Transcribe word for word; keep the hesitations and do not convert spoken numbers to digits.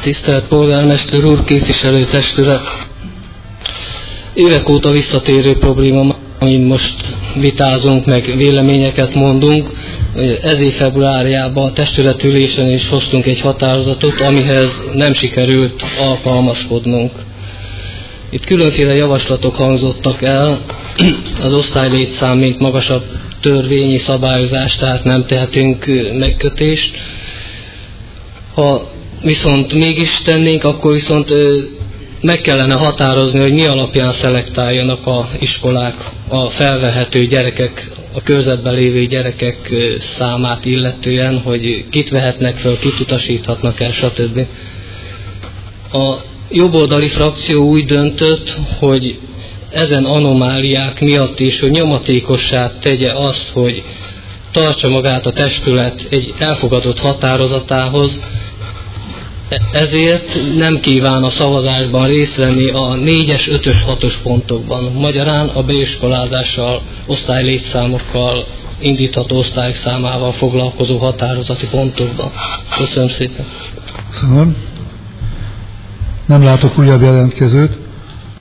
Tisztelt Polgármester úr, képviselőtestület! Évek óta visszatérő probléma, amin most vitázunk, meg véleményeket mondunk. Ez év februárjában a testületülésen is hoztunk egy határozatot, amihez nem sikerült alkalmazkodnunk. Itt különféle javaslatok hangzottak el, az osztálylétszám, mint magasabb törvényi szabályozás, tehát nem tehetünk megkötést. Ha viszont mégis tennénk, akkor viszont meg kellene határozni, hogy mi alapján szelektáljanak a iskolák a felvehető gyerekek, a körzetben lévő gyerekek számát illetően, hogy kit vehetnek föl, kit utasíthatnak el, stb. A jobboldali frakció úgy döntött, hogy ezen anomáliák miatt is, hogy nyomatékossá tegye azt, hogy tartsa magát a testület egy elfogadott határozatához, ezért nem kíván a szavazásban részt venni a négyes, ötös, hatos pontokban. Magyarán a beiskolázással, osztálylétszámokkal, indítható osztályok számával foglalkozó határozati pontokban. Köszönöm szépen. Köszönöm. Nem látok újabb jelentkezőt.